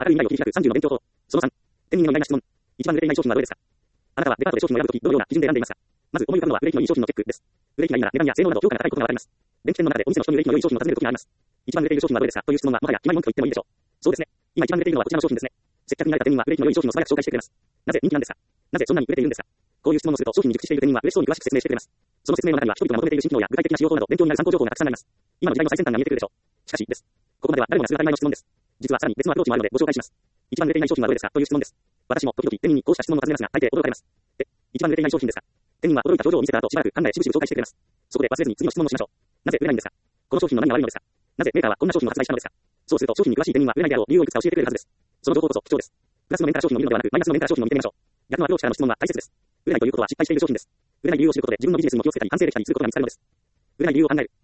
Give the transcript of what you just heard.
明るい未来を切り開く30の勉強法。その3。店員の意外な質問。一番売れていない商品はどれですか？あなたはデパートで商品を選ぶとき、どのような基準で選んでいますか？まず思い浮かぶのは売れ行きのいい商品のチェックです。売れ行きがいいなら値段や性能など評価が高いことがわかります。電気店の中でお店の人に売れ行きの良い商品を尋ねるときがあります。一番売れている商品はどれですかという質問はもはや決まり文句と言ってもいいでしょう。そうですね。今一番売れているのはこちらの商品ですね。接客に慣れた店員は売れ行きの良い商品を素早く紹介してくれます。なぜ人気なんですか？なぜそんなに売れているんですか？こういう質問をすると商品に熟知している店員は嬉しそうに詳しく説明してくれます。その説明の中には人々が求めている新機能や具体的な使用法など勉強になる参考情報がたくさんあります。今の時代の最先端が見えてくるでしょう。しかしです。ここまでは誰もがする当たり前の質問です。実はさらに別のアプローチもあるのでご紹介します。一番売れていない商品はどれですかという質問です。私も時々店員にこうした質問を尋ねますが、大抵驚かれます。一番売れていない商品ですか？店員は驚いた表情を見せた後しばらく考えしぶしぶ紹介してくれます。そこで忘れずに次の質問をしましょう。なぜ売れないんですか？この商品の何が悪いのですか？なぜメーカーはこんな商品を発売したのですか？そうすると商品に詳しい店員は売れないであろう理由をいくつか教えてくれるはずです。その情報こそ貴重です。プラスの面から商品を見るのではなく、マイナスの面から商品を見てみましょう。逆のアプローチからの質問は大切です。売れないということは失敗している商品です。売れない理由を知ることで自分のビジネスにも気をつけたり完成できたりすることが見つかるのです。売れない理由を考える。